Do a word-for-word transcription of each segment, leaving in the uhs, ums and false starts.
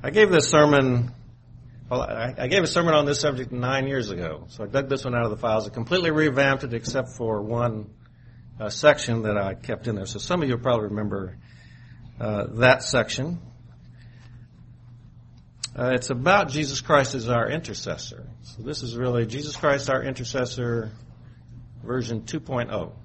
I gave this sermon, well, I, I gave a sermon on this subject nine years ago. So I dug this one out of the files. I completely revamped it except for one uh, section that I kept in there. So some of you will probably remember uh, that section. Uh, it's about Jesus Christ as our intercessor. So this is really Jesus Christ, our intercessor, version two point oh.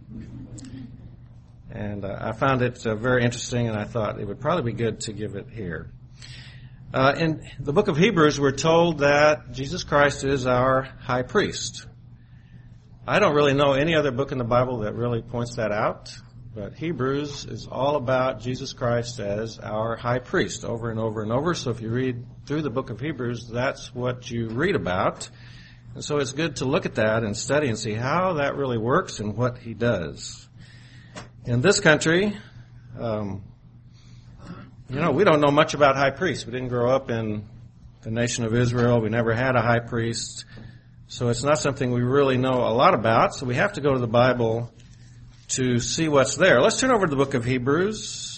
And uh, I found it uh, very interesting, and I thought it would probably be good to give it here. Uh, in the book of Hebrews, we're told that Jesus Christ is our high priest. I don't really know any other book in the Bible that really points that out, but Hebrews is all about Jesus Christ as our high priest over and over and over. So if you read through the book of Hebrews, that's what you read about. And so it's good to look at that and study and see how that really works and what he does. In this country, um, you know, we don't know much about high priests. We didn't grow up in the nation of Israel. We never had a high priest. So it's not something we really know a lot about. So we have to go to the Bible to see what's there. Let's turn over to the book of Hebrews.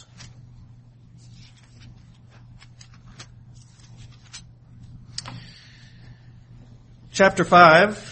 Chapter five.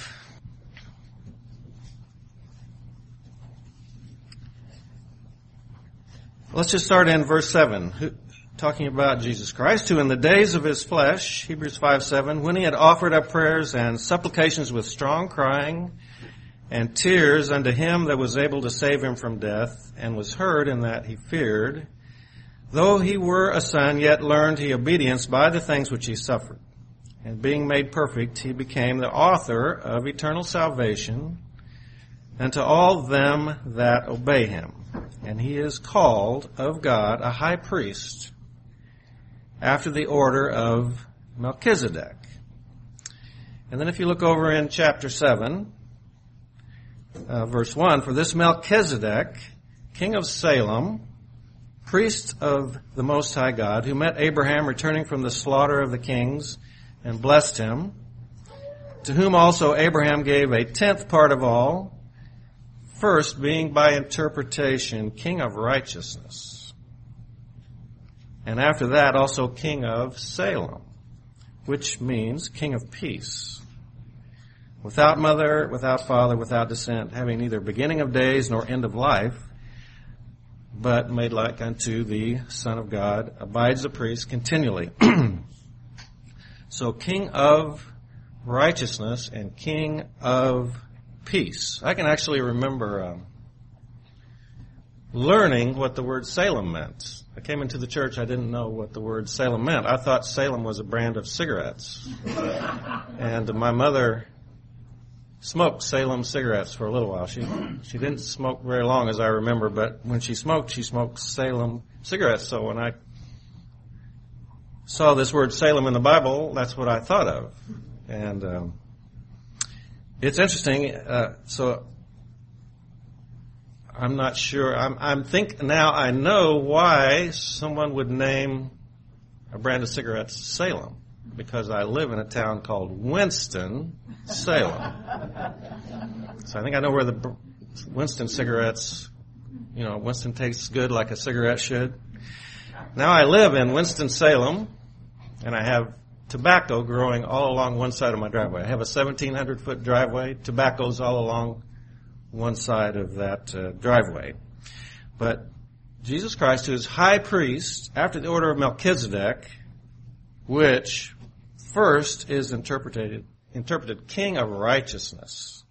Let's just start in verse seven, talking about Jesus Christ, who in the days of his flesh, Hebrews five seven, when he had offered up prayers and supplications with strong crying and tears unto him that was able to save him from death, and was heard in that he feared, though he were a son, yet learned he obedience by the things which he suffered. And being made perfect, he became the author of eternal salvation unto all them that obey him. And he is called of God a high priest after the order of Melchizedek. And then if you look over in chapter seven, uh, verse one, for this Melchizedek, king of Salem, priest of the Most High God, who met Abraham returning from the slaughter of the kings and blessed him, to whom also Abraham gave a tenth part of all, first being by interpretation king of righteousness, and after that also king of Salem, which means king of peace, without mother, without father, without descent, having neither beginning of days nor end of life, but made like unto the Son of God, abides a priest continually. So king of righteousness and king of peace. I can actually remember um, learning what the word Salem meant. I came into the church, I didn't know what the word Salem meant. I thought Salem was a brand of cigarettes. And my mother smoked Salem cigarettes for a little while. She she didn't smoke very long, as I remember, but when she smoked, she smoked Salem cigarettes. So when I saw this word Salem in the Bible, that's what I thought of. And um, it's interesting. Uh, so I'm not sure. I'm, I'm think now I know why someone would name a brand of cigarettes Salem, because I live in a town called Winston, Salem. So I think I know where the Winston cigarettes, you know, Winston tastes good like a cigarette should. Now I live in Winston-Salem, and I have tobacco growing all along one side of my driveway. I have a seventeen hundred foot driveway. Tobacco's all along one side of that uh, driveway. But Jesus Christ, who is high priest after the order of Melchizedek, which first is interpreted interpreted king of righteousness.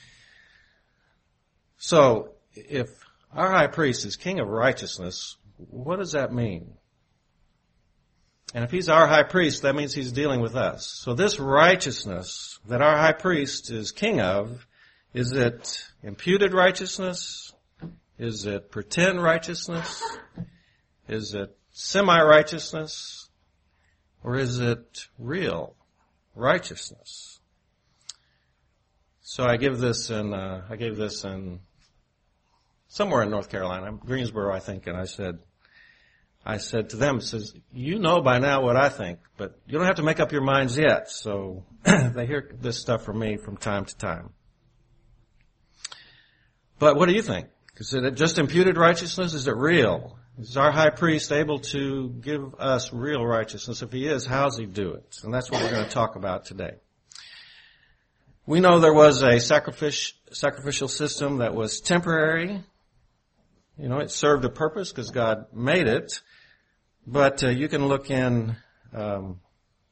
So if our high priest is king of righteousness, what does that mean? And if he's our high priest, that means he's dealing with us. So this righteousness that our high priest is king of, is it imputed righteousness? Is it pretend righteousness? Is it semi-righteousness? Or is it real righteousness? So I give this in, uh, I gave this in somewhere in North Carolina, Greensboro, I think, and I said, I said to them, it says, you know by now what I think, but you don't have to make up your minds yet. So they hear this stuff from me from time to time. But what do you think? Is it just imputed righteousness? Is it real? Is our high priest able to give us real righteousness? If he is, how does he do it? And that's what we're going to talk about today. We know there was a sacrific- sacrificial system that was temporary. You know, it served a purpose because God made it. But uh, you can look in um,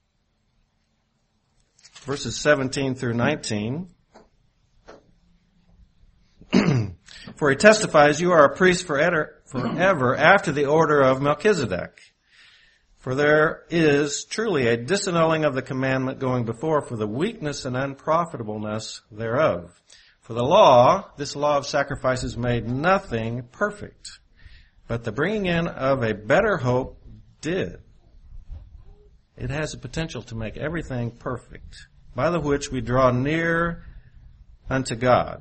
verses seventeen through nineteen. For he testifies, you are a priest forever, forever after the order of Melchizedek. For there is truly a disannulling of the commandment going before for the weakness and unprofitableness thereof. For the law, this law of sacrifices made nothing perfect, but the bringing in of a better hope did. It has the potential to make everything perfect, by the which we draw near unto God.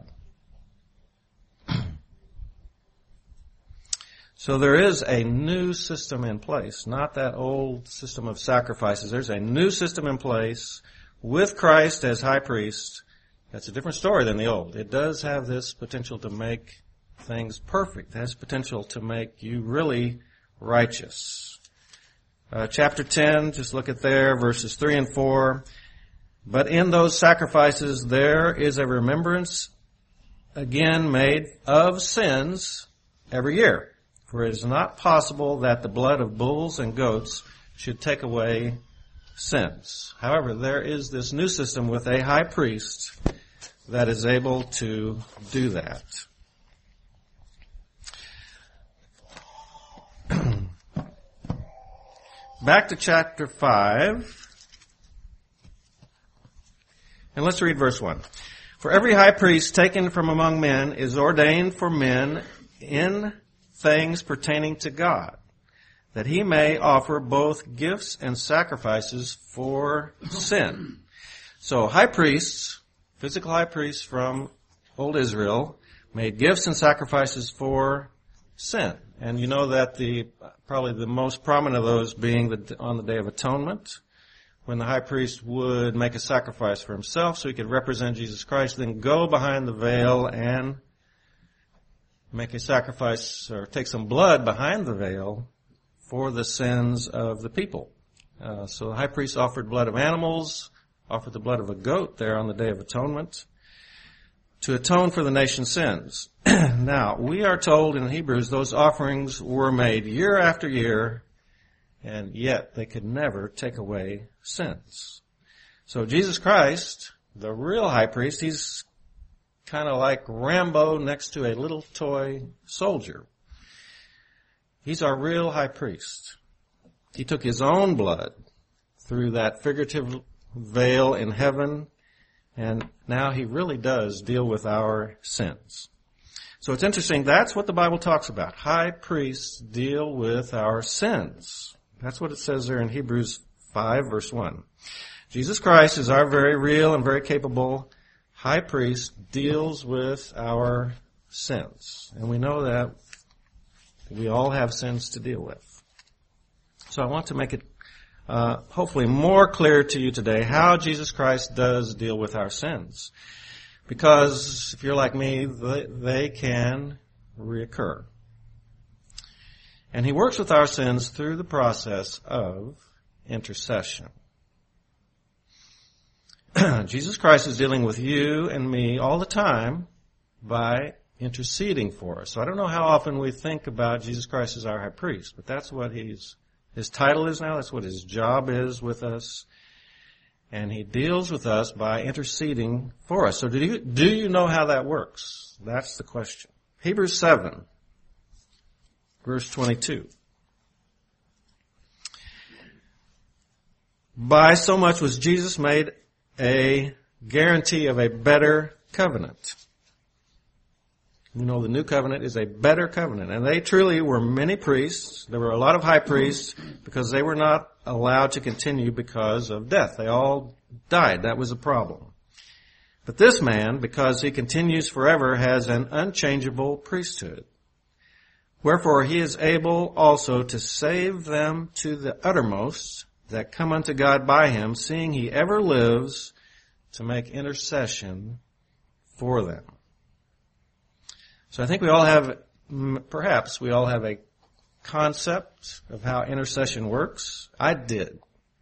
So there is a new system in place, not that old system of sacrifices. There's a new system in place with Christ as high priest. That's a different story than the old. It does have this potential to make things perfect. It has potential to make you really righteous. Uh, chapter ten, just look at there, verses three and four. But in those sacrifices there is a remembrance again made of sins every year. For it is not possible that the blood of bulls and goats should take away sins. However, there is this new system with a high priest that is able to do that. Back to chapter five. And let's read verse one. For every high priest taken from among men is ordained for men in things pertaining to God, that he may offer both gifts and sacrifices for sin. So high priests, physical high priests from old Israel, made gifts and sacrifices for sin. And you know that the probably the most prominent of those being the, on the Day of Atonement, when the high priest would make a sacrifice for himself so he could represent Jesus Christ, then go behind the veil and make a sacrifice or take some blood behind the veil for the sins of the people. Uh, so the high priest offered blood of animals, offered the blood of a goat there on the Day of Atonement to atone for the nation's sins. Now, we are told in Hebrews those offerings were made year after year, and yet they could never take away sins. So Jesus Christ, the real high priest, he's kind of like Rambo next to a little toy soldier. He's our real high priest. He took his own blood through that figurative veil in heaven, and now he really does deal with our sins. So it's interesting, that's what the Bible talks about. High priests deal with our sins. That's what it says there in Hebrews five, verse one. Jesus Christ is our very real and very capable high priest, deals with our sins. And we know that we all have sins to deal with. So I want to make it uh, hopefully more clear to you today how Jesus Christ does deal with our sins. Because if you're like me, they, they can reoccur. And he works with our sins through the process of intercession. Jesus Christ is dealing with you and me all the time by interceding for us. So I don't know how often we think about Jesus Christ as our high priest, but that's what he's, his title is now. That's what his job is with us. And he deals with us by interceding for us. So do you, do you know how that works? That's the question. Hebrews seven, verse twenty-two. By so much was Jesus made a guarantee of a better covenant. You know, the new covenant is a better covenant. And they truly were many priests. There were a lot of high priests because they were not allowed to continue because of death. They all died. That was a problem. But this man, because he continues forever, has an unchangeable priesthood. Wherefore he is able also to save them to the uttermost that come unto God by him, seeing he ever lives to make intercession for them. So I think we all have, perhaps we all have a concept of how intercession works? I did.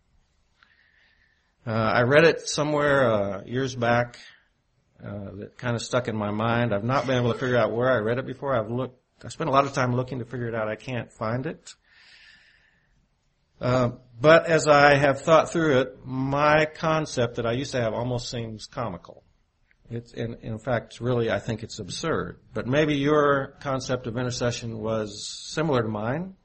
Uh, I read it somewhere uh, years back uh, that kind of stuck in my mind. I've not been able to figure out where I read it before. I've looked. I spent a lot of time looking to figure it out. I can't find it. Uh, but as I have thought through it, my concept that I used to have almost seems comical. It's, in, in fact, really, I think it's absurd. But maybe your concept of intercession was similar to mine.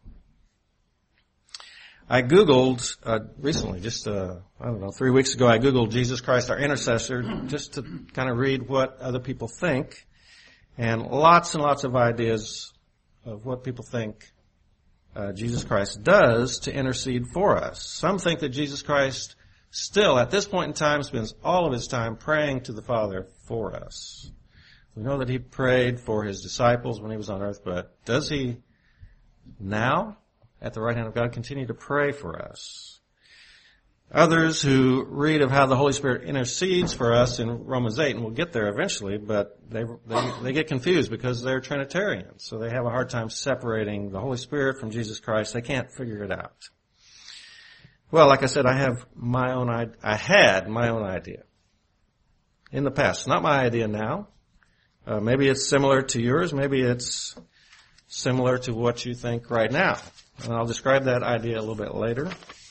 I Googled uh, recently, just uh, I don't know, three weeks ago, I Googled Jesus Christ, our intercessor, just to kind of read what other people think, and lots and lots of ideas of what people think uh, Jesus Christ does to intercede for us. Some think that Jesus Christ still, at this point in time, spends all of his time praying to the Father for us. We know that he prayed for his disciples when he was on earth, but does he now, at the right hand of God, continue to pray for us? Others who read of how the Holy Spirit intercedes for us in Romans eight, and we'll get there eventually, but they, they, they get confused because they're Trinitarians, so they have a hard time separating the Holy Spirit from Jesus Christ. They can't figure it out. Well, like I said, I have my own, I had my own idea in the past. Not my idea now. Uh, maybe it's similar to yours. Maybe it's similar to what you think right now. And I'll describe that idea a little bit later.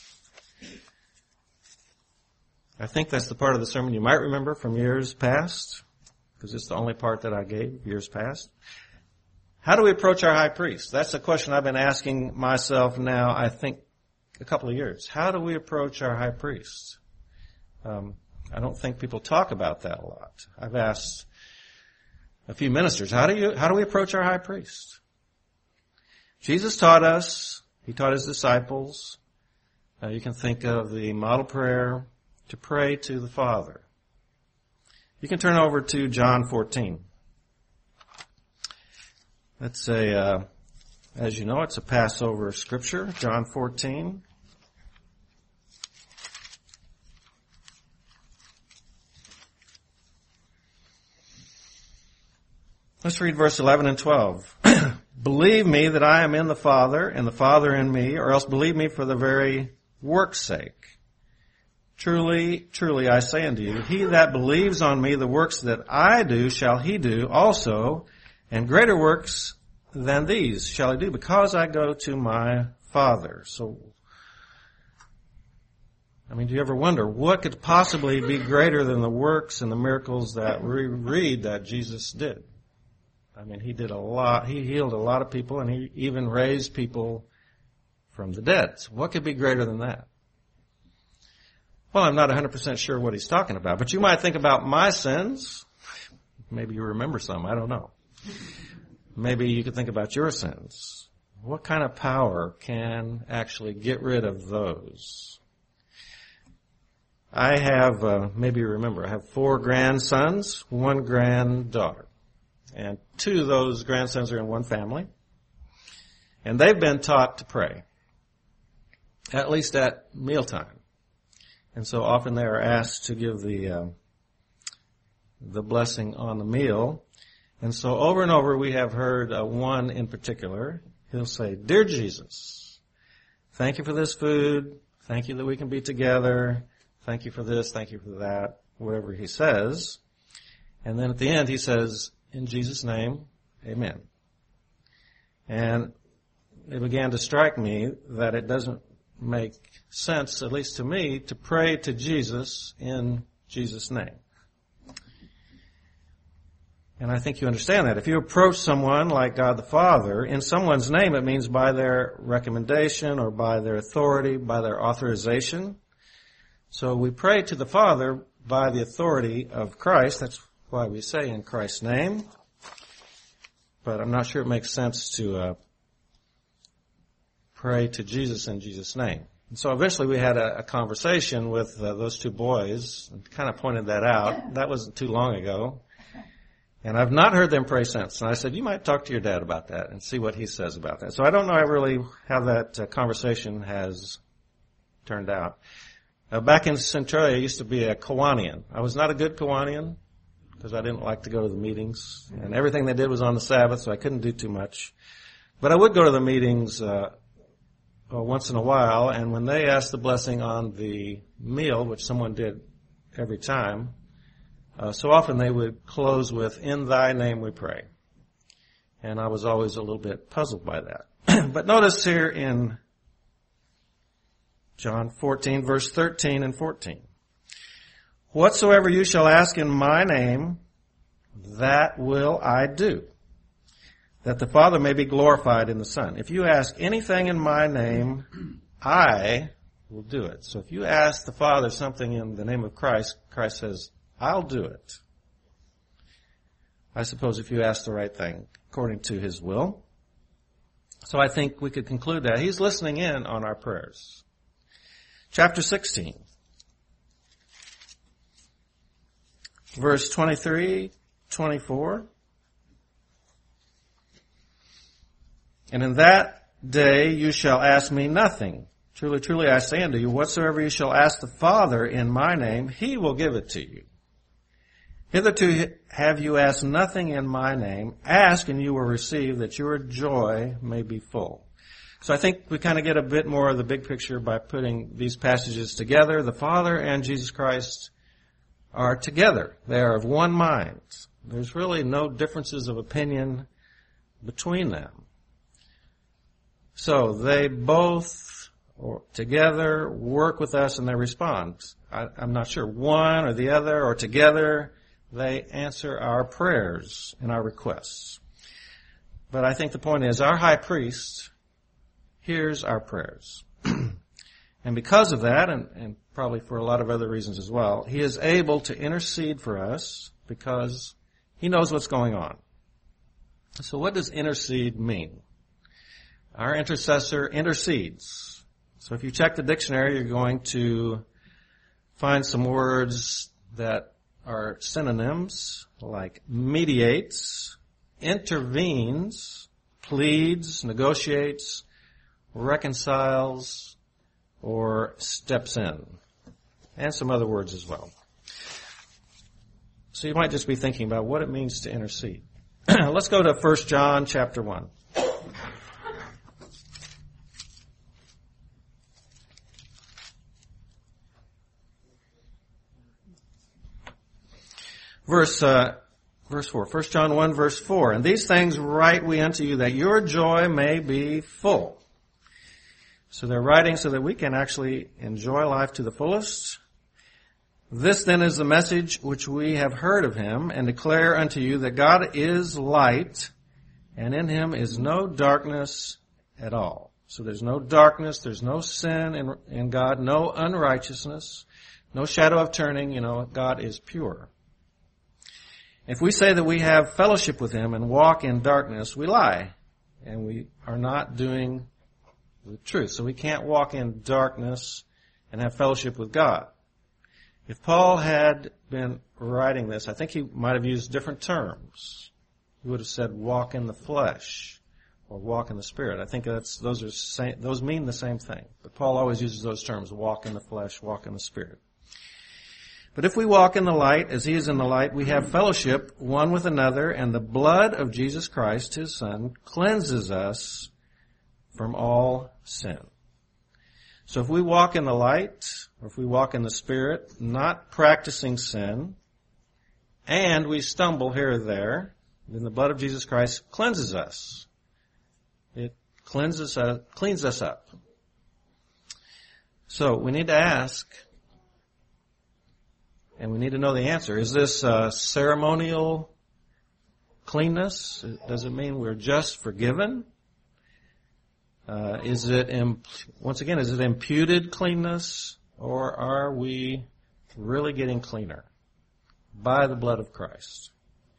I think that's the part of the sermon you might remember from years past, because it's the only part that I gave years past. How do we approach our high priest? That's a question I've been asking myself now, I think, a couple of years. How do we approach our high priest? Um, I don't think people talk about that a lot. I've asked a few ministers, how do you, how do we approach our high priest? Jesus taught us, he taught his disciples. Uh, you can think of the model prayer to pray to the Father. You can turn over to John fourteen. That's a, uh, as you know, it's a Passover scripture, John fourteen. Let's read verse eleven and twelve. Believe me that I am in the Father, and the Father in me, or else believe me for the very work's sake. Truly, truly, I say unto you, he that believes on me, the works that I do shall he do also, and greater works than these shall he do, because I go to my Father. So, I mean, do you ever wonder what could possibly be greater than the works and the miracles that we read that Jesus did? I mean, he did a lot. He healed a lot of people, and he even raised people from the dead. So what could be greater than that? Well, I'm not one hundred percent sure what he's talking about, but you might think about my sins. Maybe you remember some. I don't know. Maybe you could think about your sins. What kind of power can actually get rid of those? I have, uh, maybe you remember, I have four grandsons, one granddaughter. And two of those grandsons are in one family. And they've been taught to pray, at least at mealtime. And so often they are asked to give the uh, the blessing on the meal. And so over and over we have heard uh, one in particular. He'll say, "Dear Jesus, thank you for this food. Thank you that we can be together. Thank you for this. Thank you for that," whatever he says. And then at the end he says, "In Jesus' name, amen." And it began to strike me that it doesn't make sense, at least to me, to pray to Jesus in Jesus' name. And I think you understand that. If you approach someone like God the Father, in someone's name, it means by their recommendation or by their authority, by their authorization. So we pray to the Father by the authority of Christ. That's why we say in Christ's name. But I'm not sure it makes sense to uh, pray to Jesus in Jesus' name. And so eventually we had a, a conversation with uh, those two boys and kind of pointed that out. That wasn't too long ago. And I've not heard them pray since. And I said, you might talk to your dad about that and see what he says about that. So I don't know really how that uh, conversation has turned out. Uh, back in Centralia, I used to be a Kiwanian. I was not a good Kiwanian because I didn't like to go to the meetings. And everything they did was on the Sabbath, so I couldn't do too much. But I would go to the meetings uh, uh, once in a while, and when they asked the blessing on the meal, which someone did every time, uh, so often they would close with, "In thy name we pray." And I was always a little bit puzzled by that. But notice here in John fourteen, verse thirteen and fourteen. "Whatsoever you shall ask in my name, that will I do, that the Father may be glorified in the Son." If you ask anything in my name, I will do it. So if you ask the Father something in the name of Christ, Christ says, "I'll do it." I suppose if you ask the right thing according to his will. So I think we could conclude that he's listening in on our prayers. Chapter sixteen, verse twenty-three, twenty-four. "And in that day you shall ask me nothing. Truly, truly, I say unto you, whatsoever you shall ask the Father in my name, he will give it to you. Hitherto have you asked nothing in my name. Ask and you will receive, that your joy may be full." So I think we kind of get a bit more of the big picture by putting these passages together. The Father and Jesus Christ are together. They are of one mind. There's really no differences of opinion between them. So they both or together work with us and they respond. I, I'm not sure, one or the other or together, they answer our prayers and our requests. But I think the point is our high priest hears our prayers. And because of that, and, and probably for a lot of other reasons as well, he is able to intercede for us because he knows what's going on. So what does intercede mean? Our intercessor intercedes. So if you check the dictionary, you're going to find some words that are synonyms like mediates, intervenes, pleads, negotiates, reconciles, or steps in, and some other words as well. So you might just be thinking about what it means to intercede. Let's go to First John chapter one. Verse, uh, verse four. First John one, verse four. "And these things write we unto you, that your joy may be full." So they're writing so that we can actually enjoy life to the fullest. "This then is the message which we have heard of him, and declare unto you, that God is light, and in him is no darkness at all." So there's no darkness, there's no sin in, in God, no unrighteousness, no shadow of turning. You know, God is pure. "If we say that we have fellowship with him and walk in darkness, we lie, and we are not doing the truth." So we can't walk in darkness and have fellowship with God. If Paul had been writing this, I think he might have used different terms. He would have said walk in the flesh or walk in the spirit. I think that's those are same, those mean the same thing. But Paul always uses those terms, walk in the flesh, walk in the spirit. "But if we walk in the light, as he is in the light, we have fellowship one with another, and the blood of Jesus Christ, his Son, cleanses us from all sin." So if we walk in the light, or if we walk in the Spirit, not practicing sin, and we stumble here or there, then the blood of Jesus Christ cleanses us. It cleanses us, cleans us up. So we need to ask, and we need to know the answer. Is this uh, ceremonial cleanness? Does it mean we're just forgiven? Uh, is it, imp- once again, is it imputed cleanness, or are we really getting cleaner by the blood of Christ?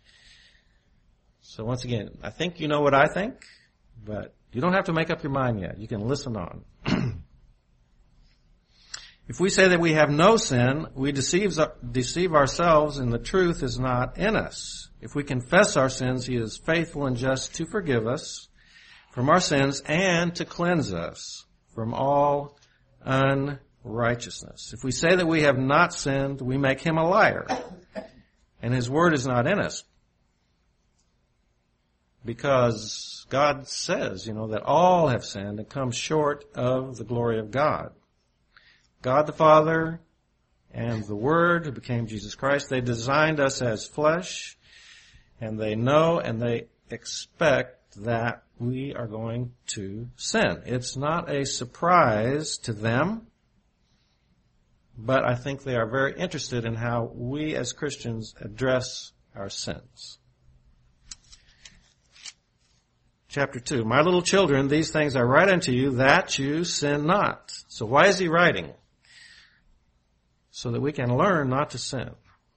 So once again, I think you know what I think, but you don't have to make up your mind yet. You can listen on. "If we say that we have no sin, we deceive, deceive ourselves, and the truth is not in us. If we confess our sins, he is faithful and just to forgive us from our sins and to cleanse us from all unrighteousness. If we say that we have not sinned, we make him a liar, and his word is not in us. because God says, you know, that all have sinned and come short of the glory of God. God the Father and the Word who became Jesus Christ, they designed us as flesh, and they know and they expect that we are going to sin. It's not a surprise to them, but I think they are very interested in how we as Christians address our sins. Chapter two, my little children, these things I write unto you that you sin not. So why is he writing? So that we can learn not to sin.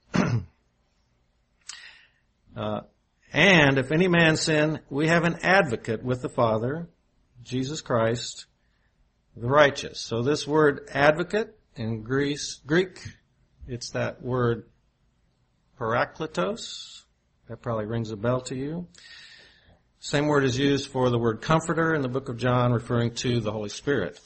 uh, and if any man sin, we have an advocate with the Father, Jesus Christ, the righteous. So this word advocate in Greece, Greek, it's that word parakletos. That probably rings a bell to you. Same word is used for the word comforter in the book of John, referring to the Holy Spirit.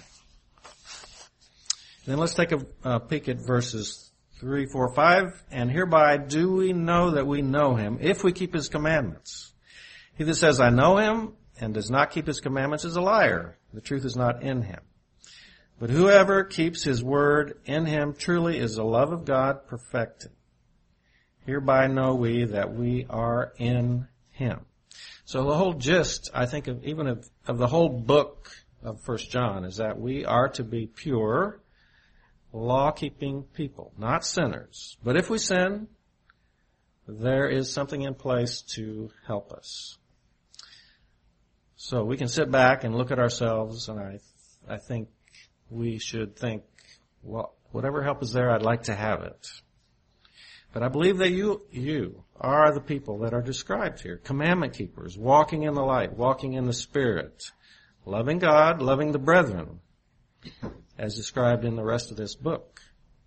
Then let's take a uh, peek at verses three, four, five. And hereby do we know that we know him, if we keep his commandments. He that says, I know him, and does not keep his commandments is a liar. The truth is not in him. But whoever keeps his word, in him truly is the love of God perfected. Hereby know we that we are in him. So the whole gist, I think, of even of, of the whole book of First John is that we are to be pure, law-keeping people, not sinners. But if we sin, there is something in place to help us. So we can sit back and look at ourselves, and I, I think we should think, well, whatever help is there, I'd like to have it. But I believe that you, you are the people that are described here. Commandment keepers, walking in the light, walking in the Spirit, loving God, loving the brethren, as described in the rest of this book.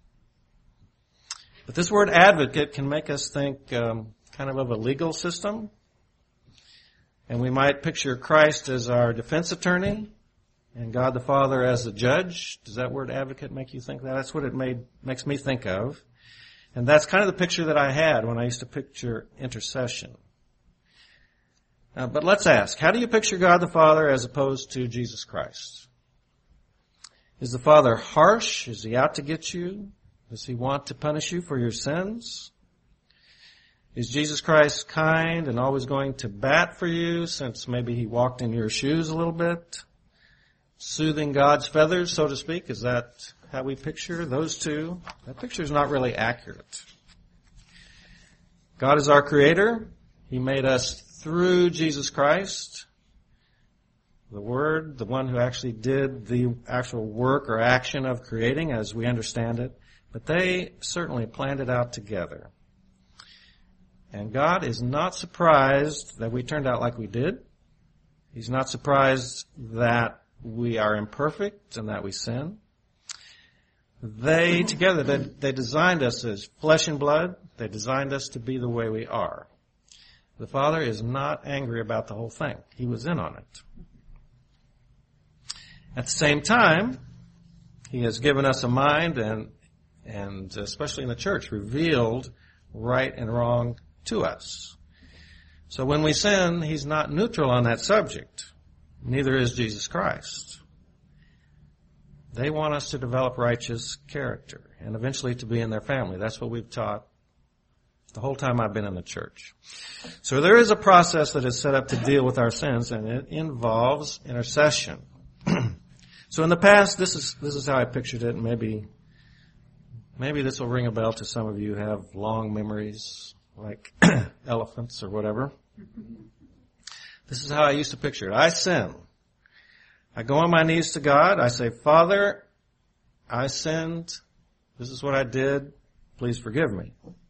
But this word advocate can make us think um, kind of of a legal system. And we might picture Christ as our defense attorney and God the Father as the judge. Does that word advocate make you think that? That's what it made makes me think of. And that's kind of the picture that I had when I used to picture intercession. Uh, but let's ask, how do you picture God the Father as opposed to Jesus Christ? Is the Father harsh? Is he out to get you? Does he want to punish you for your sins? Is Jesus Christ kind and always going to bat for you since maybe he walked in your shoes a little bit? Soothing God's feathers, so to speak, is that how we picture those two? That picture is not really accurate. God is our creator. He made us through Jesus Christ, the Word, the one who actually did the actual work or action of creating as we understand it. But they certainly planned it out together. And God is not surprised that we turned out like we did. He's not surprised that we are imperfect and that we sin. They together, they, they designed us as flesh and blood. They designed us to be the way we are. The Father is not angry about the whole thing. He was in on it. At the same time, He has given us a mind and, and especially in the church, revealed right and wrong to us. So when we sin, He's not neutral on that subject. Neither is Jesus Christ. They want us to develop righteous character and eventually to be in their family. That's what we've taught the whole time I've been in the church. So there is a process that is set up to deal with our sins, and it involves intercession. So in the past, this is this is how I pictured it. Maybe maybe this will ring a bell to some of you who have long memories, like elephants or whatever. This is how I used to picture it. I sin. I go on my knees to God. I say, Father, I sinned. This is what I did. Please forgive me.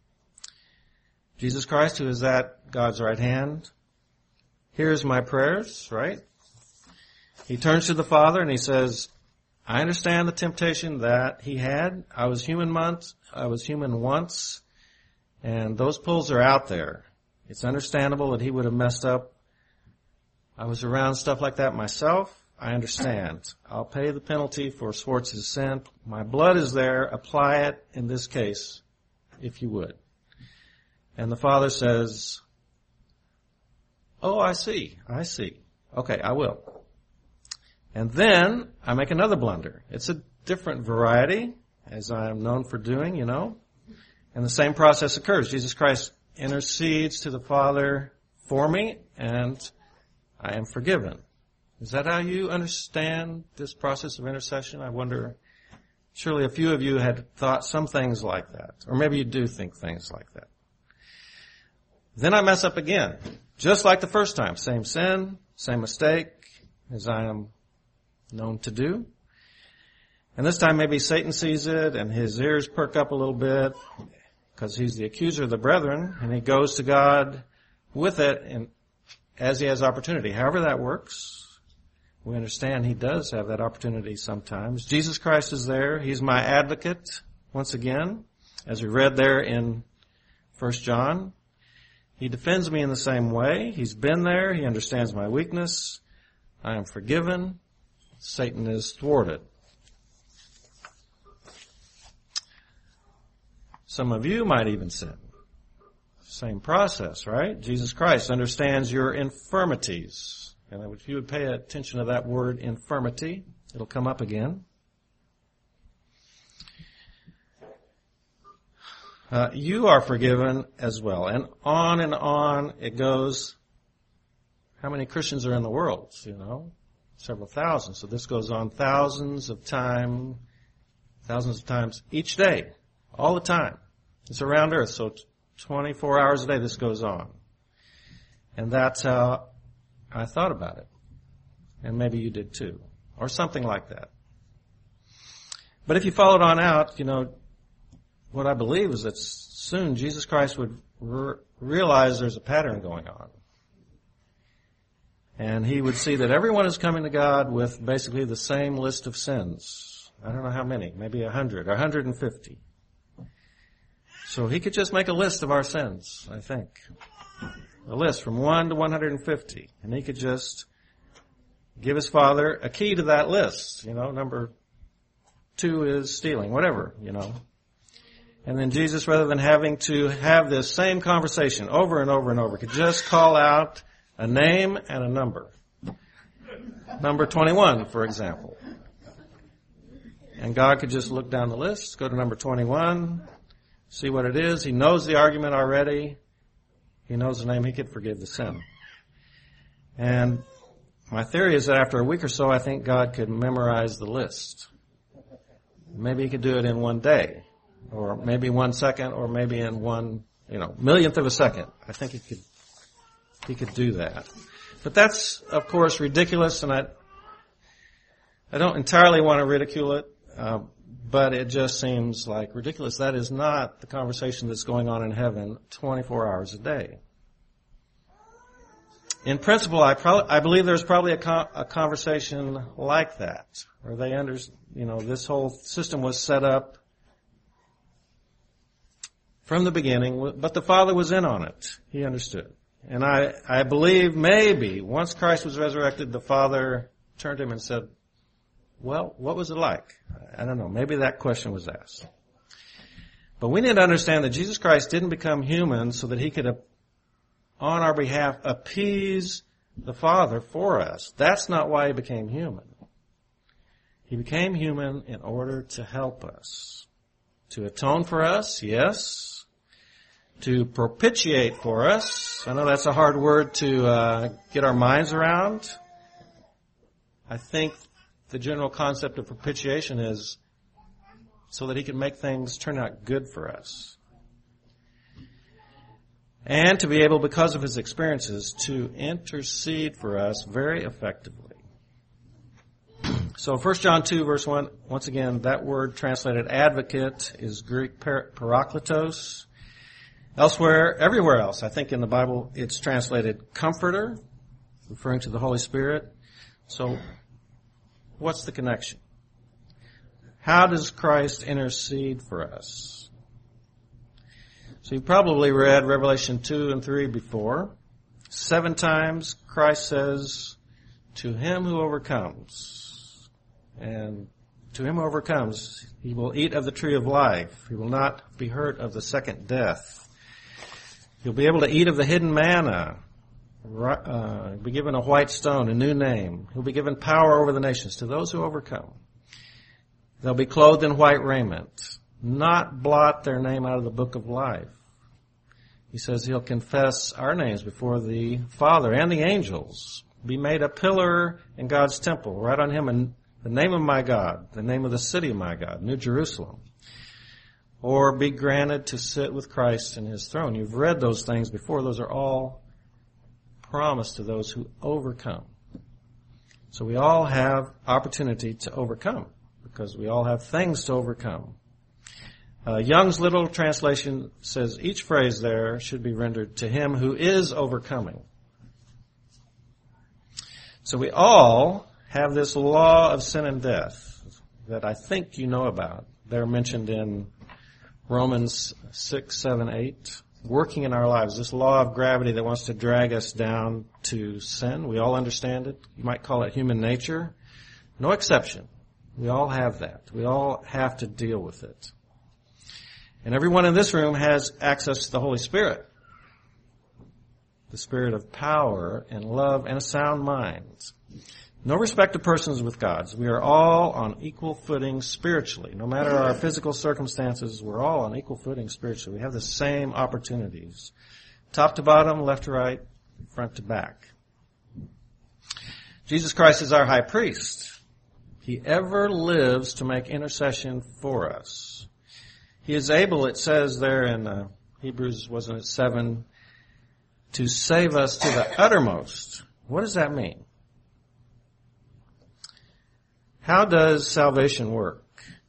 Jesus Christ, who is at God's right hand, hears my prayers, right? He turns to the Father and he says, I understand the temptation that he had. I was human once. I was human once, and those pulls are out there. It's understandable that he would have messed up. I was around stuff like that myself. I understand. I'll pay the penalty for Schwartz's sin. My blood is there. Apply it in this case, if you would. And the Father says, Oh, I see. I see. Okay, I will. And then I make another blunder. It's a different variety, as I am known for doing, you know. And the same process occurs. Jesus Christ intercedes to the Father for me, and I am forgiven. Is that how you understand this process of intercession? I wonder, surely a few of you had thought some things like that. Or maybe you do think things like that. Then I mess up again. Just like the first time. Same sin, same mistake, as I am known to do. And this time maybe Satan sees it and his ears perk up a little bit because he's the accuser of the brethren, and he goes to God with it and as he has opportunity. However that works, we understand he does have that opportunity sometimes. Jesus Christ is there. He's my advocate once again, as we read there in First John. He defends me in the same way. He's been there. He understands my weakness. I am forgiven. Satan is thwarted. Some of you might even sin. Same process, right? Jesus Christ understands your infirmities. And if you would pay attention to that word infirmity, it'll come up again. Uh, you are forgiven as well. And on and on it goes. How many Christians are in the world? You know, several thousand. So this goes on thousands of times, thousands of times each day, all the time. It's around earth, so twenty-four hours a day this goes on. And that's how I thought about it. And maybe you did too. Or something like that. But if you followed on out, you know, what I believe is that soon Jesus Christ would re- realize there's a pattern going on. And he would see that everyone is coming to God with basically the same list of sins. I don't know how many, maybe a hundred, or a hundred and fifty. So he could just make a list of our sins, I think. A list from one to one hundred fifty. And he could just give his Father a key to that list. You know, number two is stealing, whatever, you know. And then Jesus, rather than having to have this same conversation over and over and over, could just call out a name and a number. Number twenty-one, for example. And God could just look down the list, go to number twenty-one, see what it is. He knows the argument already. He knows the name. He could forgive the sin. And my theory is that after a week or so, I think God could memorize the list. Maybe he could do it in one day. Or maybe one second, or maybe in one, you know, millionth of a second. I think he could, he could do that. But that's, of course, ridiculous, and I, I don't entirely want to ridicule it, uh, but it just seems like ridiculous. That is not the conversation that's going on in heaven twenty-four hours a day. In principle, I probably, I believe there's probably a, con- a conversation like that, where they under, you know, this whole system was set up from the beginning, but the Father was in on it. He understood. And I, I believe maybe once Christ was resurrected, the Father turned to him and said, well, what was it like? I don't know. Maybe that question was asked. But we need to understand that Jesus Christ didn't become human so that he could, on our behalf, appease the Father for us. That's not why he became human. He became human in order to help us. To atone for us, yes. To propitiate for us. I know that's a hard word to uh, get our minds around. I think the general concept of propitiation is so that he can make things turn out good for us. And to be able, because of his experiences, to intercede for us very effectively. So First John two, verse one, once again, that word translated advocate is Greek par- parakletos. Elsewhere, everywhere else, I think in the Bible, it's translated comforter, referring to the Holy Spirit. So, what's the connection? How does Christ intercede for us? So you've probably read Revelation two and three before. Seven times Christ says, to him who overcomes, and to him who overcomes, he will eat of the tree of life. He will not be hurt of the second death. He'll be able to eat of the hidden manna. uh, be given a white stone, a new name. He'll be given power over the nations to those who overcome. They'll be clothed in white raiment, not blot their name out of the book of life. He says he'll confess our names before the Father and the angels, be made a pillar in God's temple, write on him in the name of my God, the name of the city of my God, New Jerusalem, or be granted to sit with Christ in his throne. You've read those things before. Those are all promised to those who overcome. So we all have opportunity to overcome because we all have things to overcome. Uh, Young's Little Translation says each phrase there should be rendered to him who is overcoming. So we all have this law of sin and death that I think you know about. They're mentioned in Romans six, seven, eight. Working in our lives, this law of gravity that wants to drag us down to sin. We all understand it. You might call it human nature. No exception. We all have that. We all have to deal with it. And everyone in this room has access to the Holy Spirit. The Spirit of power and love and a sound mind. No respect of persons with God's. We are all on equal footing spiritually. No matter our physical circumstances, we're all on equal footing spiritually. We have the same opportunities. Top to bottom, left to right, front to back. Jesus Christ is our high priest. He ever lives to make intercession for us. He is able, it says there in uh, Hebrews, wasn't it, seven, to save us to the uttermost. What does that mean? How does salvation work?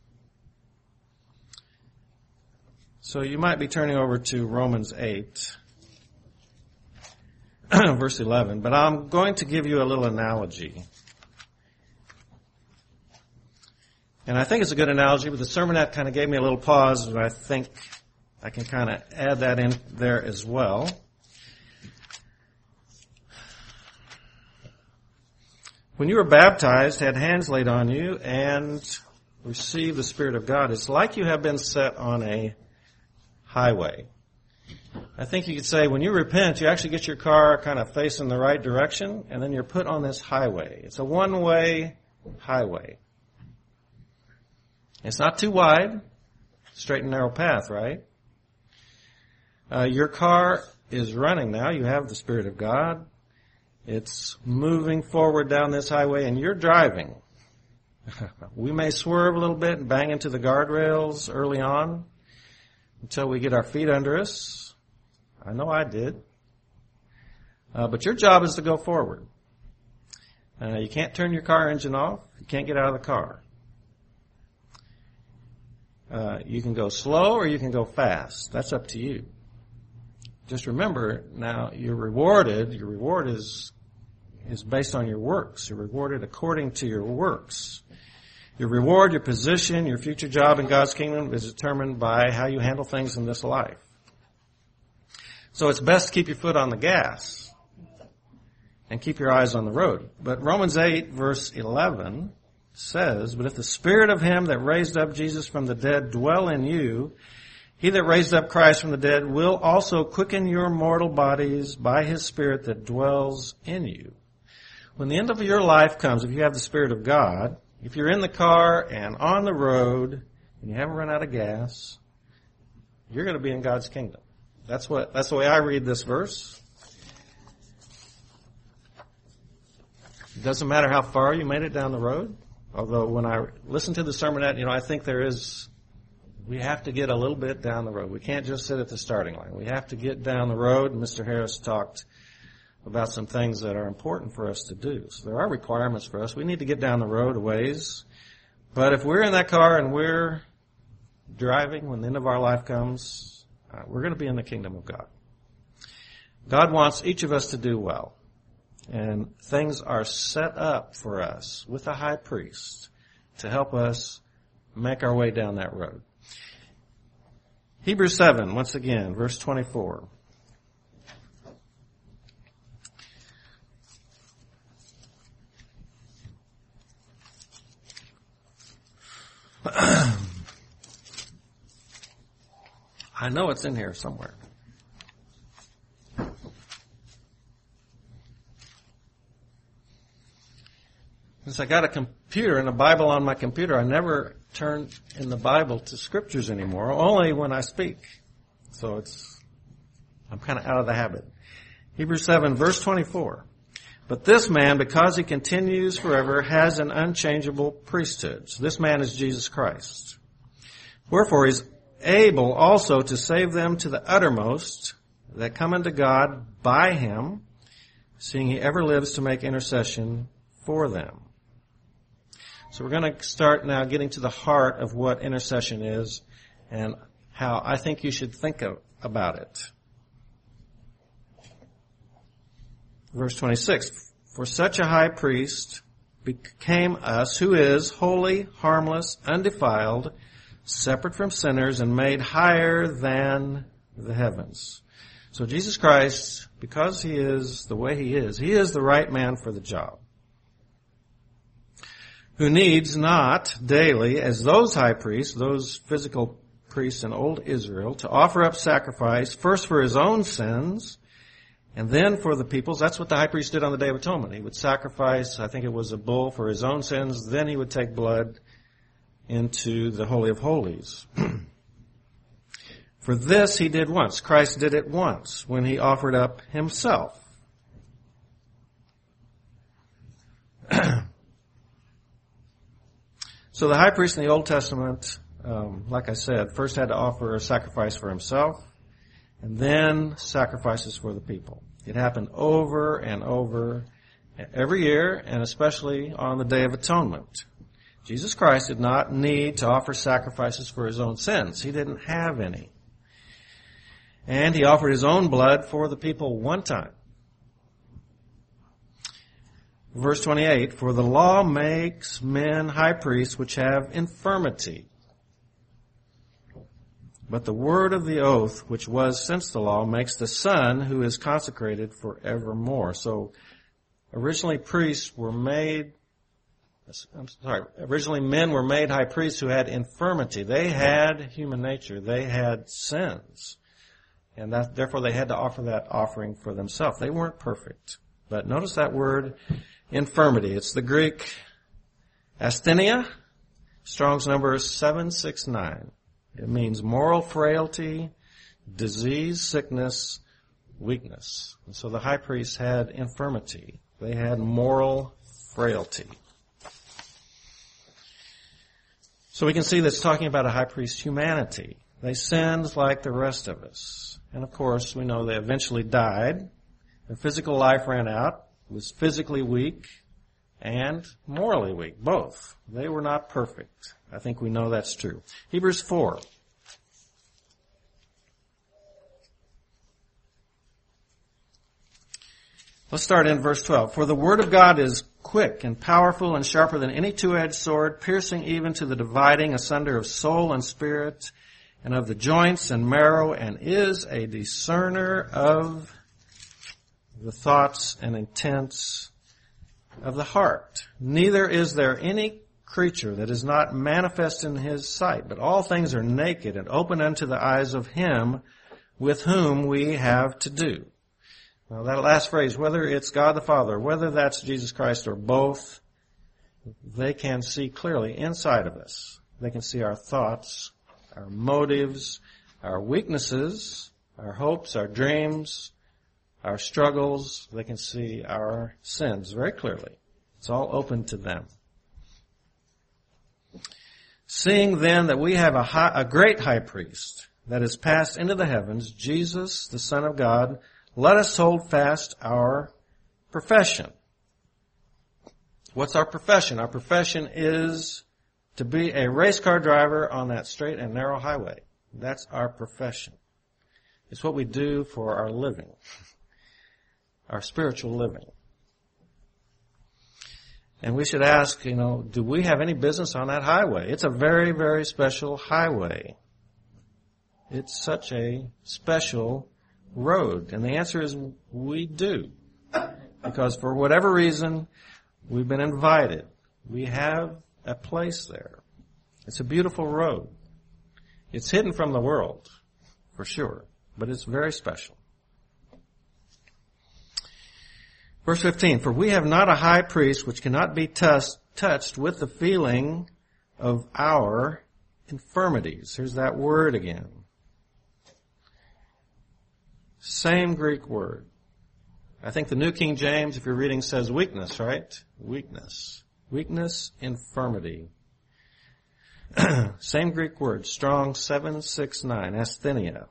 So you might be turning over to Romans eight, verse eleven, but I'm going to give you a little analogy. And I think it's a good analogy, but the sermonette kind of gave me a little pause, and I think I can kind of add that in there as well. When you were baptized, had hands laid on you, and received the Spirit of God, it's like you have been set on a highway. I think you could say when you repent, you actually get your car kind of facing the right direction, and then you're put on this highway. It's a one-way highway. It's not too wide, straight and narrow path, right? Uh, your car is running now. You have the Spirit of God. It's moving forward down this highway, and you're driving. We may swerve a little bit and bang into the guardrails early on until we get our feet under us. I know I did. Uh, but your job is to go forward. Uh, you can't turn your car engine off. You can't get out of the car. Uh, you can go slow or you can go fast. That's up to you. Just remember, now you're rewarded. Your reward is is based on your works. You're rewarded according to your works. Your reward, your position, your future job in God's kingdom is determined by how you handle things in this life. So it's best to keep your foot on the gas and keep your eyes on the road. But Romans eight, verse eleven says, "But if the Spirit of him that raised up Jesus from the dead dwell in you, he that raised up Christ from the dead will also quicken your mortal bodies by his Spirit that dwells in you." When the end of your life comes, if you have the Spirit of God, if you're in the car and on the road and you haven't run out of gas, you're going to be in God's kingdom. That's what, that's the way I read this verse. It doesn't matter how far you made it down the road. Although when I listen to the sermonette, you know, I think there is, we have to get a little bit down the road. We can't just sit at the starting line. We have to get down the road. And Mister Harris talked about some things that are important for us to do. So there are requirements for us. We need to get down the road a ways. But if we're in that car and we're driving when the end of our life comes, uh, we're going to be in the kingdom of God. God wants each of us to do well. And things are set up for us with a high priest to help us make our way down that road. Hebrews seven, once again, verse twenty-four. I know it's in here somewhere. since I got a computer and a Bible on my computer, I never turn in the Bible to scriptures anymore, only when I speak. So it's, I'm kind of out of the habit. Hebrews seven, verse twenty-four. But this man, because he continues forever, has an unchangeable priesthood. So this man is Jesus Christ. Wherefore he's able also to save them to the uttermost that come unto God by him, seeing he ever lives to make intercession for them. So we're going to start now getting to the heart of what intercession is and how I think you should think of, about it. Verse twenty-six, for such a high priest became us, who is holy, harmless, undefiled, separate from sinners, and made higher than the heavens. So Jesus Christ, because he is the way he is, he is the right man for the job, who needs not daily, as those high priests, those physical priests in old Israel, to offer up sacrifice, first for his own sins, and then for the people's. That's what the high priest did on the Day of Atonement. He would sacrifice, I think it was a bull for his own sins, then he would take blood into the Holy of Holies. For this he did once. Christ did it once when he offered up himself. So the high priest in the Old Testament, um, like I said, first had to offer a sacrifice for himself, and then sacrifices for the people. It happened over and over every year, and especially on the Day of Atonement. Jesus Christ did not need to offer sacrifices for his own sins. He didn't have any. And he offered his own blood for the people one time. Verse twenty-eight, for the law makes men high priests which have infirmity. But the word of the oath, which was since the law, makes the Son who is consecrated forevermore. So originally priests were made, I'm sorry, originally men were made high priests who had infirmity. They had human nature. They had sins. And that, therefore they had to offer that offering for themselves. They weren't perfect. But notice that word, infirmity. It's the Greek asthenia. Strong's number is seven six nine. It means moral frailty, disease, sickness, weakness. And so the high priests had infirmity. They had moral frailty. So we can see that's talking about a high priest's humanity. They sinned like the rest of us. And of course, we know they eventually died. Their physical life ran out, was physically weak, and morally weak, both. They were not perfect. I think we know that's true. Hebrews four. Let's start in verse twelve. For the word of God is quick and powerful and sharper than any two-edged sword, piercing even to the dividing asunder of soul and spirit and of the joints and marrow, and is a discerner of the thoughts and intents of the heart. Neither is there any creature that is not manifest in his sight, but all things are naked and open unto the eyes of him with whom we have to do. Now that last phrase, whether it's God the Father, whether that's Jesus Christ or both, they can see clearly inside of us. They can see our thoughts, our motives, our weaknesses, our hopes, our dreams, our struggles. They can see our sins very clearly. It's all open to them. Seeing then that we have a, high, a great high priest that is passed into the heavens, Jesus, the Son of God, let us hold fast our profession. What's our profession? Our profession is to be a race car driver on that straight and narrow highway. That's our profession. It's what we do for our living, our spiritual living. And we should ask, you know, do we have any business on that highway? It's a very, very special highway. It's such a special road. And the answer is we do. Because for whatever reason, we've been invited. We have a place there. It's a beautiful road. It's hidden from the world, for sure, but it's very special. Verse fifteen, for we have not a high priest which cannot be touched, touched with the feeling of our infirmities. Here's that word again. Same Greek word. I think the New King James, if you're reading, says weakness, right? Weakness. Weakness, infirmity. Same Greek word, Strong seven six nine, asthenia.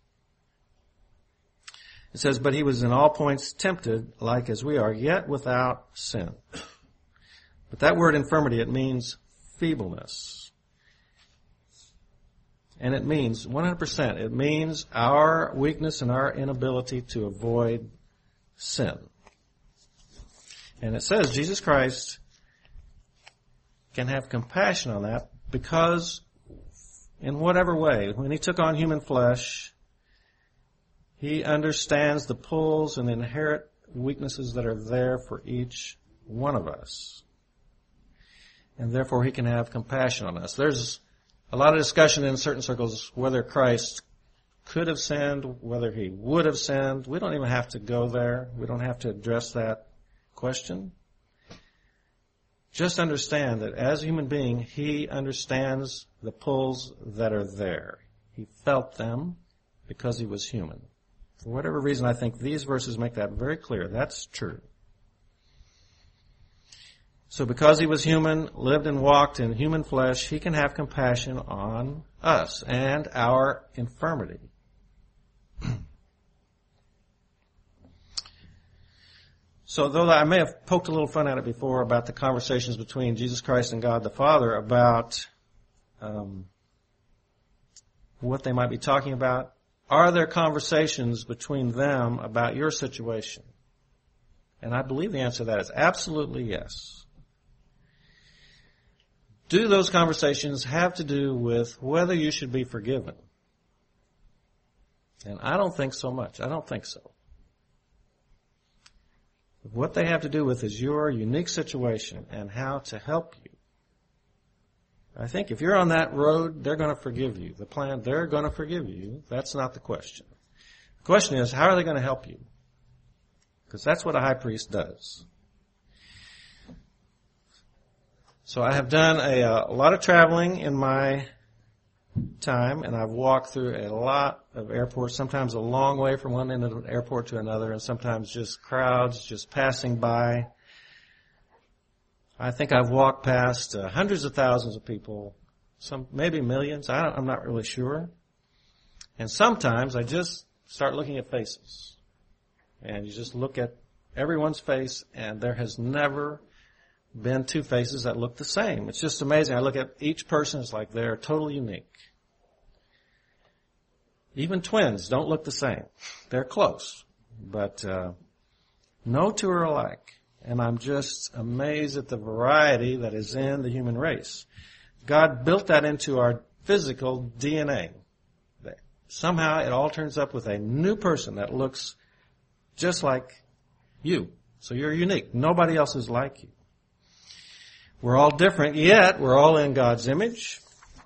It says, but he was in all points tempted, like as we are, yet without sin. But that word infirmity, it means feebleness. And it means, one hundred percent, it means our weakness and our inability to avoid sin. And it says Jesus Christ can have compassion on that because in whatever way, when he took on human flesh, he understands the pulls and inherent weaknesses that are there for each one of us. And therefore he can have compassion on us. There's a lot of discussion in certain circles whether Christ could have sinned, whether he would have sinned. We don't even have to go there. We don't have to address that question. Just understand that as a human being, he understands the pulls that are there. He felt them because he was human. For whatever reason, I think these verses make that very clear. That's true. So because he was human, lived and walked in human flesh, he can have compassion on us and our infirmity. So though I may have poked a little fun at it before about the conversations between Jesus Christ and God the Father about um, what they might be talking about, are there conversations between them about your situation? And I believe the answer to that is absolutely yes. Do those conversations have to do with whether you should be forgiven? And I don't think so much. I don't think so. What they have to do with is your unique situation and how to help you. I think if you're on that road, they're going to forgive you. The plan, they're going to forgive you. That's not the question. The question is, how are they going to help you? Because that's what a high priest does. So I have done a, a lot of traveling in my time, and I've walked through a lot of airports, sometimes a long way from one end of an airport to another, and sometimes just crowds just passing by. I think I've walked past uh, hundreds of thousands of people, some maybe millions. I don't, I'm not really sure. And sometimes I just start looking at faces, and you just look at everyone's face, and there has never been two faces that look the same. It's just amazing. I look at each person, it's like they're totally unique. Even twins don't look the same. They're close, but uh, no two are alike. And I'm just amazed at the variety that is in the human race. God built that into our physical D N A. Somehow it all turns up with a new person that looks just like you. So you're unique. Nobody else is like you. We're all different, yet we're all in God's image.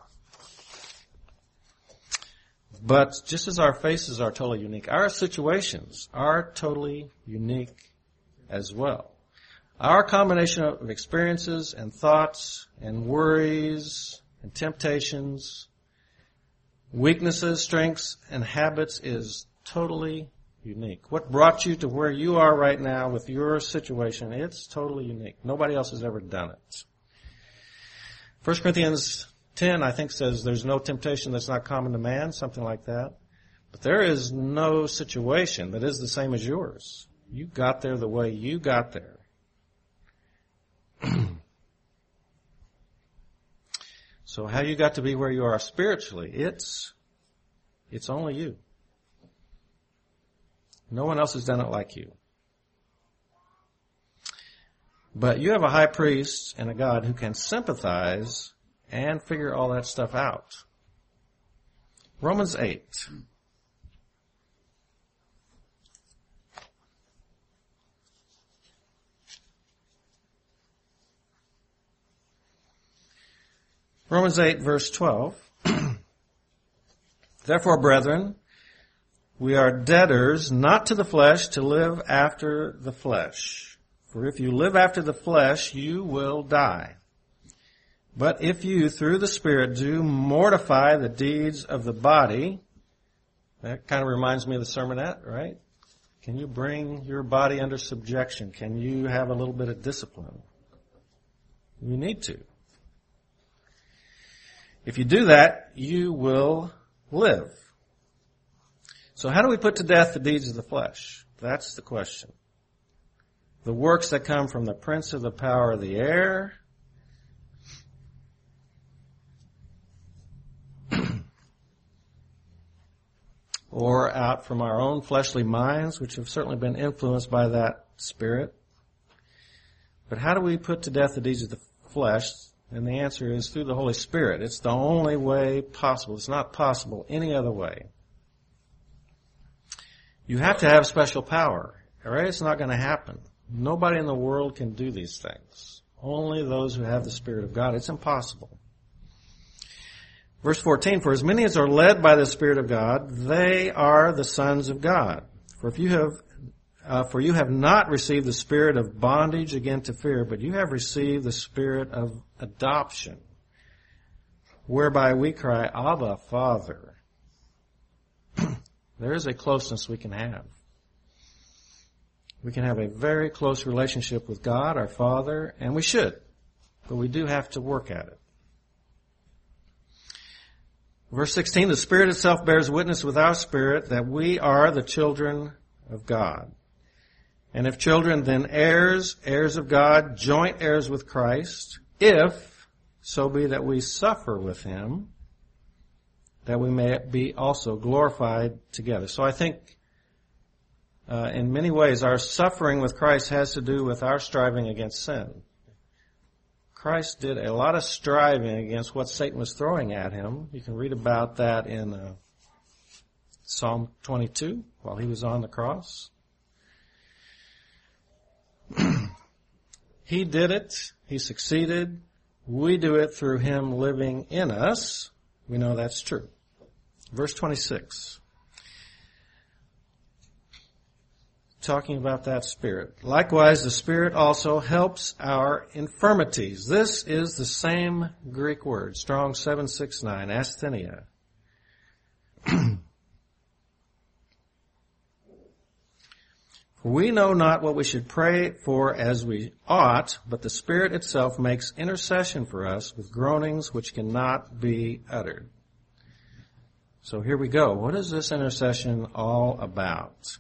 But just as our faces are totally unique, our situations are totally unique as well. Our combination of experiences and thoughts and worries and temptations, weaknesses, strengths, and habits is totally unique. What brought you to where you are right now with your situation, it's totally unique. Nobody else has ever done it. First Corinthians ten, I think, says there's no temptation that's not common to man, something like that. But there is no situation that is the same as yours. You got there the way you got there. So how you got to be where you are spiritually, it's, it's only you. No one else has done it like you. But you have a high priest and a God who can sympathize and figure all that stuff out. Romans eight. Romans eight, verse twelve. Therefore, brethren, we are debtors not to the flesh to live after the flesh. For if you live after the flesh, you will die. But if you, through the Spirit, do mortify the deeds of the body, that kind of reminds me of the sermonette, right? Can you bring your body under subjection? Can you have a little bit of discipline? You need to. If you do that, you will live. So how do we put to death the deeds of the flesh? That's the question. The works that come from the prince of the power of the air, or out from our own fleshly minds, which have certainly been influenced by that spirit. But how do we put to death the deeds of the flesh? And the answer is through the Holy Spirit. It's the only way possible. It's not possible any other way. You have to have special power, all right? It's not going to happen. Nobody in the world can do these things. Only those who have the Spirit of God. It's impossible. Verse fourteen, for as many as are led by the Spirit of God, they are the sons of God. For if you have, uh, for you have not received the spirit of bondage again to fear, but you have received the spirit of adoption, whereby we cry, Abba, Father. There is a closeness we can have. We can have a very close relationship with God, our Father, and we should, but we do have to work at it. Verse sixteen, the Spirit itself bears witness with our spirit that we are the children of God. And if children, then heirs, heirs of God, joint heirs with Christ, if so be that we suffer with Him, that we may be also glorified together. So I think uh, in many ways our suffering with Christ has to do with our striving against sin. Christ did a lot of striving against what Satan was throwing at him. You can read about that in uh, Psalm twenty-two while he was on the cross. He did it. He succeeded. We do it through him living in us. We know that's true. Verse twenty-six. Talking about that Spirit. Likewise, the Spirit also helps our infirmities. This is the same Greek word, Strong seven sixty-nine, asthenia. For we know not what we should pray for as we ought, but the Spirit itself makes intercession for us with groanings which cannot be uttered. So here we go. What is this intercession all about?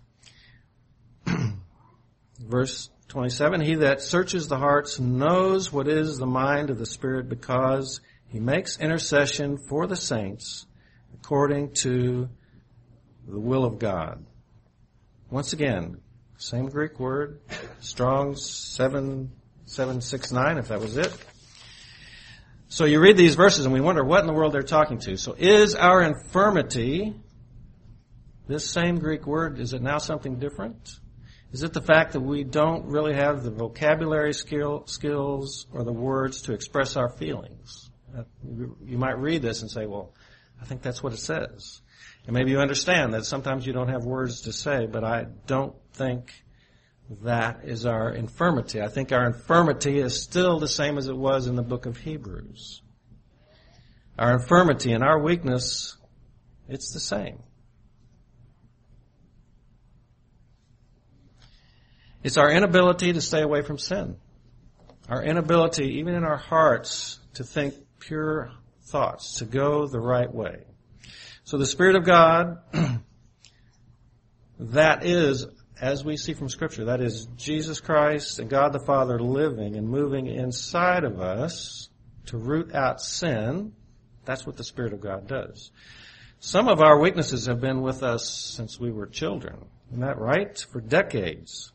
Verse twenty-seven, he that searches the hearts knows what is the mind of the Spirit, because he makes intercession for the saints according to the will of God. Once again, same Greek word, Strong's seven seven six nine, if that was it. So you read these verses and we wonder what in the world they're talking to. So is our infirmity, this same Greek word, is it now something different? Is it the fact that we don't really have the vocabulary skill, skills or the words to express our feelings? Uh, you might read this and say, well, I think that's what it says. And maybe you understand that sometimes you don't have words to say, but I don't think that is our infirmity. I think our infirmity is still the same as it was in the book of Hebrews. Our infirmity and our weakness, it's the same. It's our inability to stay away from sin. Our inability, even in our hearts, to think pure thoughts, to go the right way. So the Spirit of God, that is, as we see from Scripture, that is Jesus Christ and God the Father living and moving inside of us to root out sin. That's what the Spirit of God does. Some of our weaknesses have been with us since we were children. Isn't that right? For decades.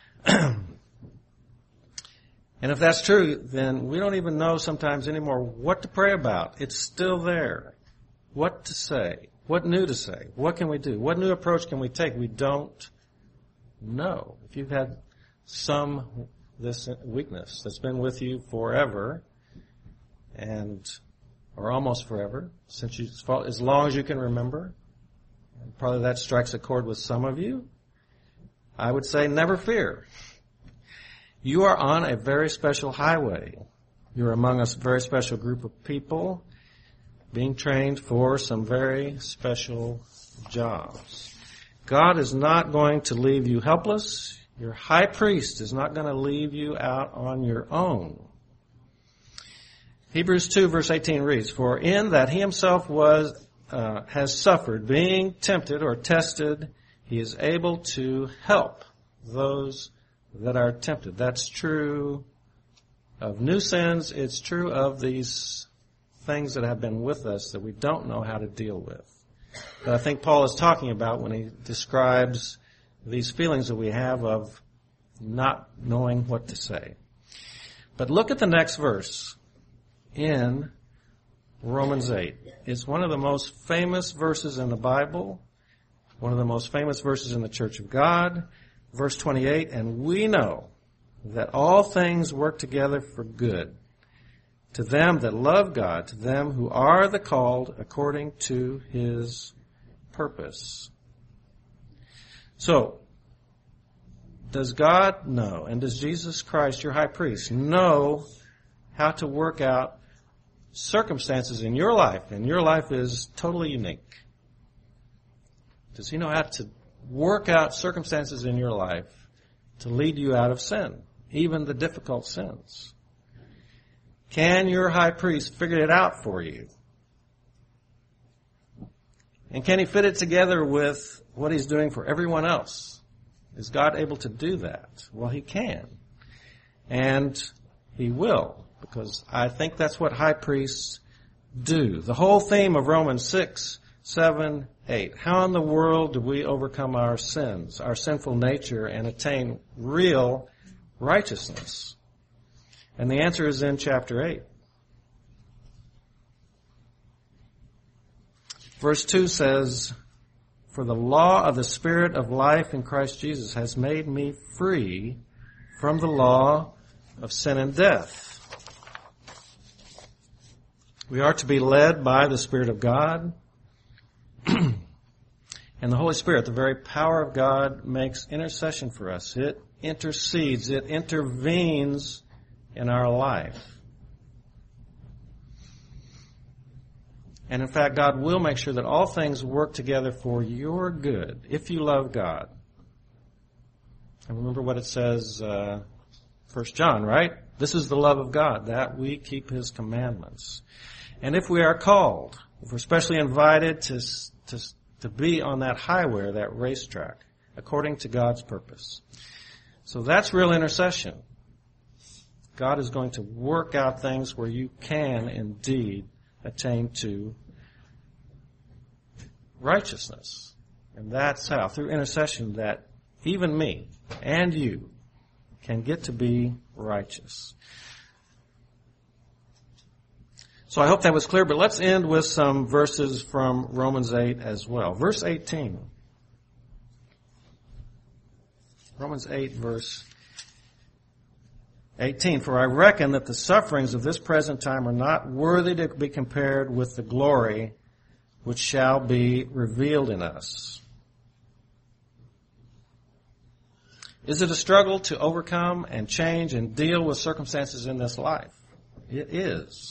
And if that's true, then we don't even know sometimes anymore what to pray about. It's still there. What to say? What new to say? What can we do? What new approach can we take? We don't know. If you've had some this weakness that's been with you forever, and or almost forever, since you, as long as you can remember, and probably that strikes a chord with some of you, I would say never fear. You are on a very special highway. You're among a very special group of people being trained for some very special jobs. God is not going to leave you helpless. Your high priest is not going to leave you out on your own. Hebrews two verse eighteen reads, "For in that he himself was, uh, has suffered, being tempted or tested, he is able to help those that are tempted." That's true of new sins. It's true of these things that have been with us that we don't know how to deal with. That I think Paul is talking about when he describes these feelings that we have of not knowing what to say. But look at the next verse in Romans eight. It's one of the most famous verses in the Bible, one of the most famous verses in the Church of God. Verse twenty-eight, "And we know that all things work together for good to them that love God, to them who are the called according to his purpose." So, does God know, and does Jesus Christ, your high priest, know how to work out circumstances in your life? And your life is totally unique. Does he know how to work out circumstances in your life to lead you out of sin, even the difficult sins? Can your high priest figure it out for you? And can he fit it together with what he's doing for everyone else? Is God able to do that? Well, he can. And he will, because I think that's what high priests do. The whole theme of Romans six, seven, eight. How in the world do we overcome our sins, our sinful nature, and attain real righteousness? And the answer is in chapter eight. Verse two says, "For the law of the Spirit of life in Christ Jesus has made me free from the law of sin and death." We are to be led by the Spirit of God. And the Holy Spirit, the very power of God, makes intercession for us. It intercedes, it intervenes in our life. And in fact, God will make sure that all things work together for your good, if you love God. And remember what it says, uh, First John, right? This is the love of God, that we keep his commandments. And if we are called, if we're especially invited to, to, to be on that highway, that racetrack, according to God's purpose. So that's real intercession. God is going to work out things where you can indeed attain to righteousness. And that's how, through intercession, that even me and you can get to be righteous. So I hope that was clear, but let's end with some verses from Romans eight as well. Verse eighteen. Romans eight, verse eighteen. "For I reckon that the sufferings of this present time are not worthy to be compared with the glory which shall be revealed in us." Is it a struggle to overcome and change and deal with circumstances in this life? It is.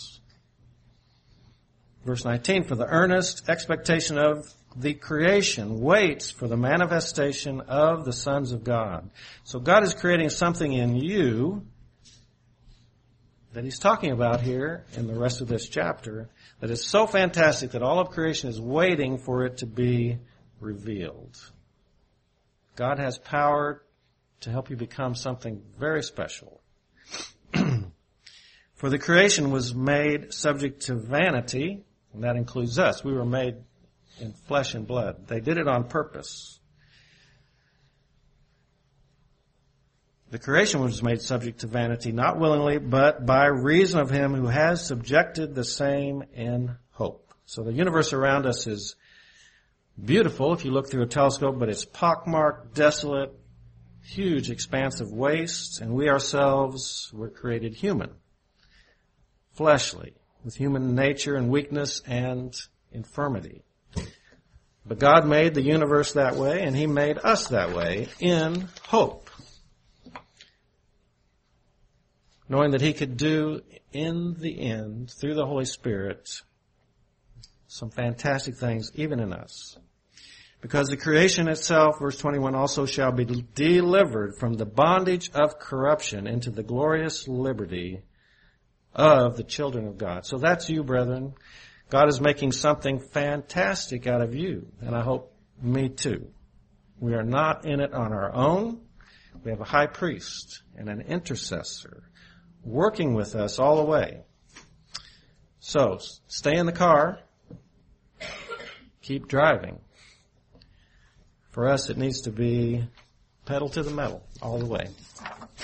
Verse nineteen, "For the earnest expectation of the creation waits for the manifestation of the sons of God." So God is creating something in you that he's talking about here in the rest of this chapter that is so fantastic that all of creation is waiting for it to be revealed. God has power to help you become something very special. "For the creation was made subject to vanity," and that includes us. We were made in flesh and blood. They did it on purpose. "The creation was made subject to vanity, not willingly, but by reason of him who has subjected the same in hope." So the universe around us is beautiful if you look through a telescope, but it's pockmarked, desolate, huge expanse of waste, and we ourselves were created human, fleshly, with human nature and weakness and infirmity. But God made the universe that way, and he made us that way in hope. knowing that he could do in the end, through the Holy Spirit, some fantastic things even in us. Because the creation itself, verse twenty-one, also shall be delivered from the bondage of corruption into the glorious liberty of the children of God. So that's you, brethren. God is making something fantastic out of you, and I hope me too. We are not in it on our own. We have a high priest and an intercessor working with us all the way. So, stay in the car. Keep driving. For us, it needs to be pedal to the metal all the way.